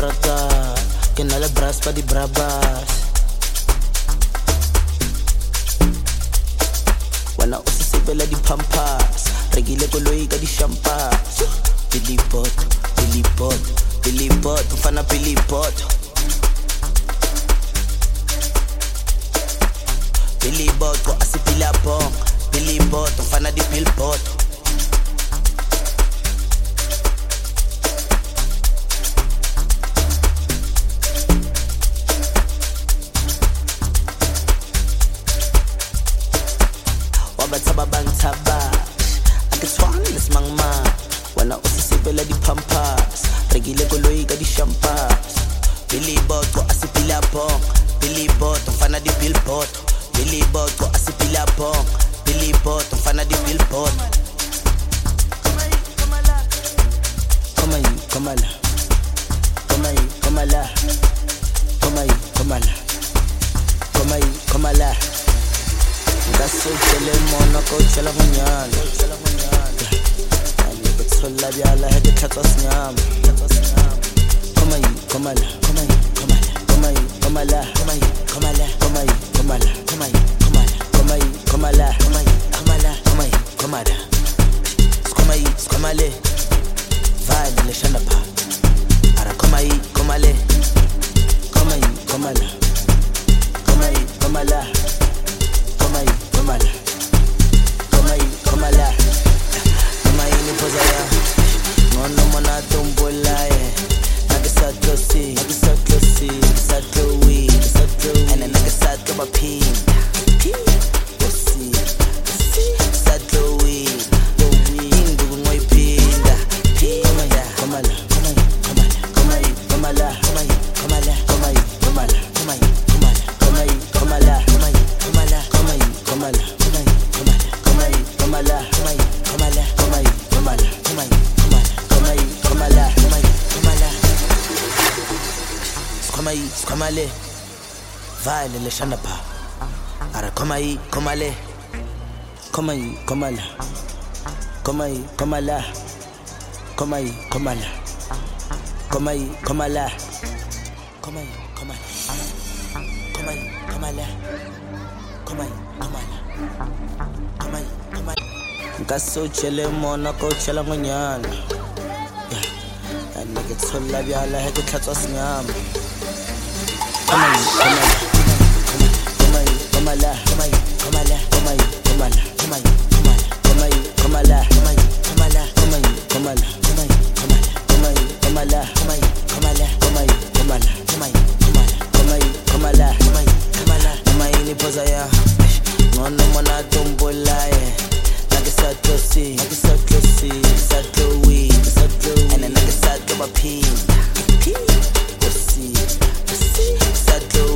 kontrata, ke na le brass pa di brabas. Wana o se sebela di pampas, regile koloi ka di champagne. Billy Bot, mfana Billy Bot. Billy Bot ko asipila bong, Billy Bot mfana di billboard. Wabataba bantaba, akitshwane lesimangma. Wana o se sebela di pampas, regile koloi ka di champagne. Billy Bot ko asipila bong, Billy Bot mfana di billboard. Billy Bot ko asipila bong, Billy Bot mfana di billboard. Komala. Ngasutshele mona ko tshela ngonyana. Ane ke tsolla byala he ke tlhatsa senyama. Komala. Skomale. Vale le shana pa. Ara komala. Komala. Ini pozaya. Ngono mona tumbolaye. Nagisatlosi. And nagisatlo bapinda. Osi. Satlowi. Induku ngoyipinda. Komala. Komale. Vale le shana pa. Ara komale. Komala. Ngasutshele mona ko tshela ngonyana. Ane ke tsolla byala he ke tlhatsa senyama. Ini pozaya. Ngono mona tumbolaye. Nagisatlosi. Satlowi. And nagisatlo bapinda. Osi. Satlo